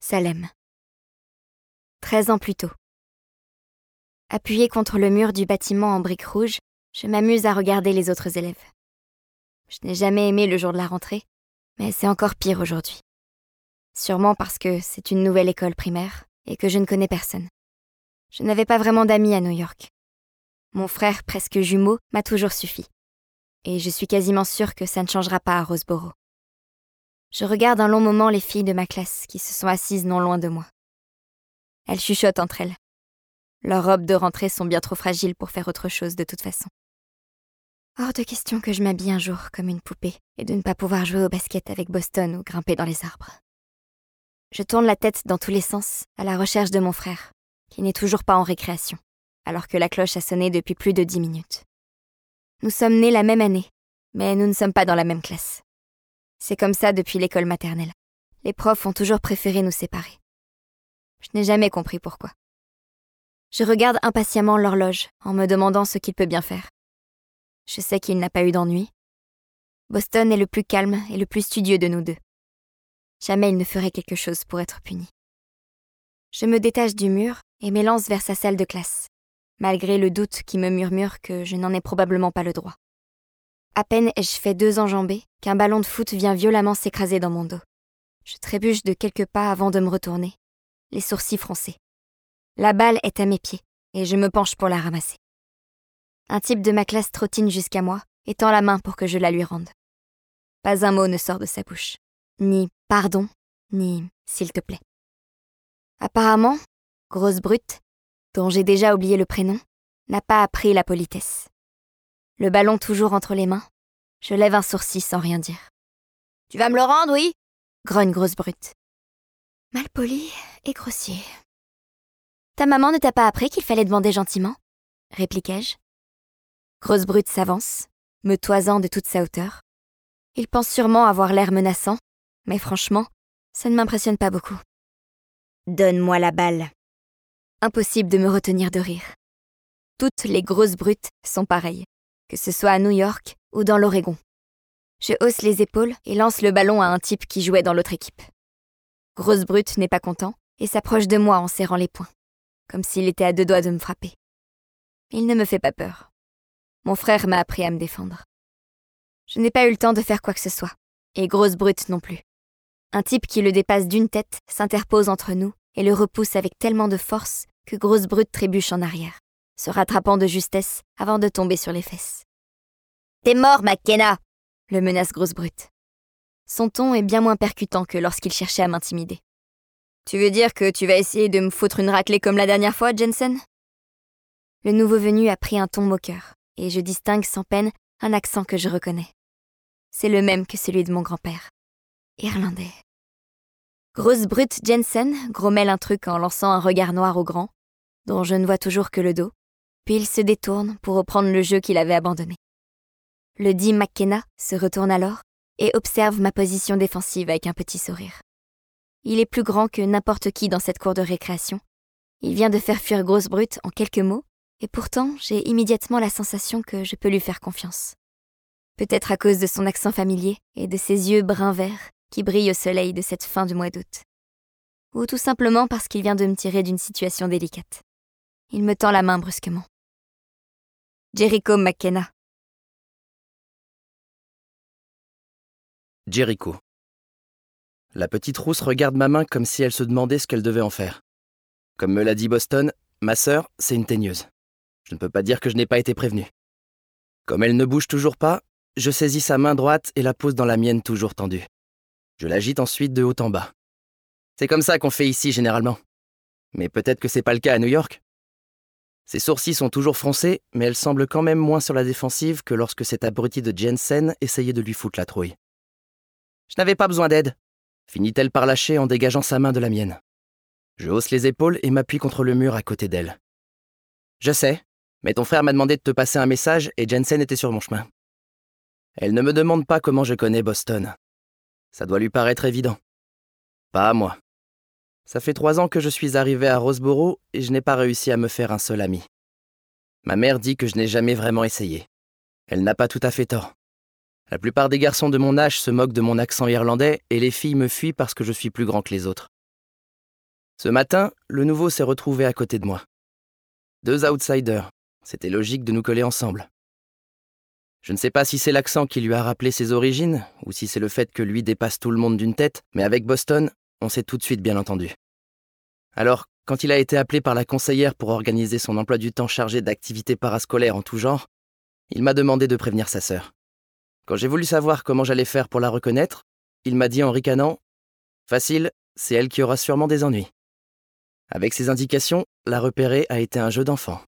Salem. 13 ans plus tôt. Appuyée contre le mur du bâtiment en briques rouges, je m'amuse à regarder les autres élèves. Je n'ai jamais aimé le jour de la rentrée, mais c'est encore pire aujourd'hui. Sûrement parce que c'est une nouvelle école primaire et que je ne connais personne. Je n'avais pas vraiment d'amis à New York. Mon frère, presque jumeau, m'a toujours suffi. Et je suis quasiment sûre que ça ne changera pas à Roseboro. Je regarde un long moment les filles de ma classe qui se sont assises non loin de moi. Elles chuchotent entre elles. Leurs robes de rentrée sont bien trop fragiles pour faire autre chose de toute façon. Hors de question que je m'habille un jour comme une poupée et de ne pas pouvoir jouer au basket avec Boston ou grimper dans les arbres. Je tourne la tête dans tous les sens à la recherche de mon frère, qui n'est toujours pas en récréation, alors que la cloche a sonné depuis plus de 10 minutes. Nous sommes nés la même année, mais nous ne sommes pas dans la même classe. C'est comme ça depuis l'école maternelle. Les profs ont toujours préféré nous séparer. Je n'ai jamais compris pourquoi. Je regarde impatiemment l'horloge en me demandant ce qu'il peut bien faire. Je sais qu'il n'a pas eu d'ennui. Boston est le plus calme et le plus studieux de nous deux. Jamais il ne ferait quelque chose pour être puni. Je me détache du mur et m'élance vers sa salle de classe, malgré le doute qui me murmure que je n'en ai probablement pas le droit. À peine ai-je fait 2 enjambées qu'un ballon de foot vient violemment s'écraser dans mon dos. Je trébuche de quelques pas avant de me retourner, les sourcils froncés. La balle est à mes pieds et je me penche pour la ramasser. Un type de ma classe trottine jusqu'à moi et tend la main pour que je la lui rende. Pas un mot ne sort de sa bouche. Ni « pardon », ni « s'il te plaît ». Apparemment, grosse brute, dont j'ai déjà oublié le prénom, n'a pas appris la politesse. Le ballon toujours entre les mains, je lève un sourcil sans rien dire. « Tu vas me le rendre, oui ?» grogne grosse brute. Malpoli et grossier. « Ta maman ne t'a pas appris qu'il fallait demander gentiment ?» répliquai-je. Grosse brute s'avance, me toisant de toute sa hauteur. Il pense sûrement avoir l'air menaçant, mais franchement, ça ne m'impressionne pas beaucoup. « Donne-moi la balle. » Impossible de me retenir de rire. Toutes les grosses brutes sont pareilles, que ce soit à New York ou dans l'Oregon. Je hausse les épaules et lance le ballon à un type qui jouait dans l'autre équipe. Grosse brute n'est pas content et s'approche de moi en serrant les poings, comme s'il était à 2 doigts de me frapper. Il ne me fait pas peur. Mon frère m'a appris à me défendre. Je n'ai pas eu le temps de faire quoi que ce soit, et grosse brute non plus. Un type qui le dépasse d'une tête s'interpose entre nous et le repousse avec tellement de force que grosse brute trébuche en arrière, se rattrapant de justesse avant de tomber sur les fesses. « T'es mort, McKenna !» le menace grosse brute. Son ton est bien moins percutant que lorsqu'il cherchait à m'intimider. « Tu veux dire que tu vas essayer de me foutre une raclée comme la dernière fois, Jensen ?» Le nouveau venu a pris un ton moqueur, et je distingue sans peine un accent que je reconnais. C'est le même que celui de mon grand-père. Irlandais. Grosse brute Jensen grommelle un truc en lançant un regard noir au grand, dont je ne vois toujours que le dos, puis il se détourne pour reprendre le jeu qu'il avait abandonné. Le dit McKenna se retourne alors et observe ma position défensive avec un petit sourire. Il est plus grand que n'importe qui dans cette cour de récréation. Il vient de faire fuir grosse brute en quelques mots, et pourtant j'ai immédiatement la sensation que je peux lui faire confiance. Peut-être à cause de son accent familier et de ses yeux brun-vert qui brillent au soleil de cette fin du mois d'août. Ou tout simplement parce qu'il vient de me tirer d'une situation délicate. Il me tend la main brusquement. Jericho McKenna. Jericho. La petite rousse regarde ma main comme si elle se demandait ce qu'elle devait en faire. Comme me l'a dit Boston, ma sœur, c'est une teigneuse. Je ne peux pas dire que je n'ai pas été prévenu. Comme elle ne bouge toujours pas, je saisis sa main droite et la pose dans la mienne toujours tendue. Je l'agite ensuite de haut en bas. C'est comme ça qu'on fait ici généralement. Mais peut-être que c'est pas le cas à New York. Ses sourcils sont toujours froncés, mais elle semble quand même moins sur la défensive que lorsque cet abruti de Jensen essayait de lui foutre la trouille. « Je n'avais pas besoin d'aide », finit-elle par lâcher en dégageant sa main de la mienne. Je hausse les épaules et m'appuie contre le mur à côté d'elle. « Je sais, mais ton frère m'a demandé de te passer un message et Jensen était sur mon chemin. » Elle ne me demande pas comment je connais Boston. Ça doit lui paraître évident. Pas à moi. Ça fait 3 ans que je suis arrivé à Roseboro et je n'ai pas réussi à me faire un seul ami. Ma mère dit que je n'ai jamais vraiment essayé. Elle n'a pas tout à fait tort. La plupart des garçons de mon âge se moquent de mon accent irlandais et les filles me fuient parce que je suis plus grand que les autres. Ce matin, le nouveau s'est retrouvé à côté de moi. 2 outsiders, c'était logique de nous coller ensemble. Je ne sais pas si c'est l'accent qui lui a rappelé ses origines, ou si c'est le fait que lui dépasse tout le monde d'une tête, mais avec Boston, on s'est tout de suite bien entendu. Alors, quand il a été appelé par la conseillère pour organiser son emploi du temps chargé d'activités parascolaires en tout genre, il m'a demandé de prévenir sa sœur. Quand j'ai voulu savoir comment j'allais faire pour la reconnaître, il m'a dit en ricanant « Facile, c'est elle qui aura sûrement des ennuis ». Avec ces indications, la repérer a été un jeu d'enfant.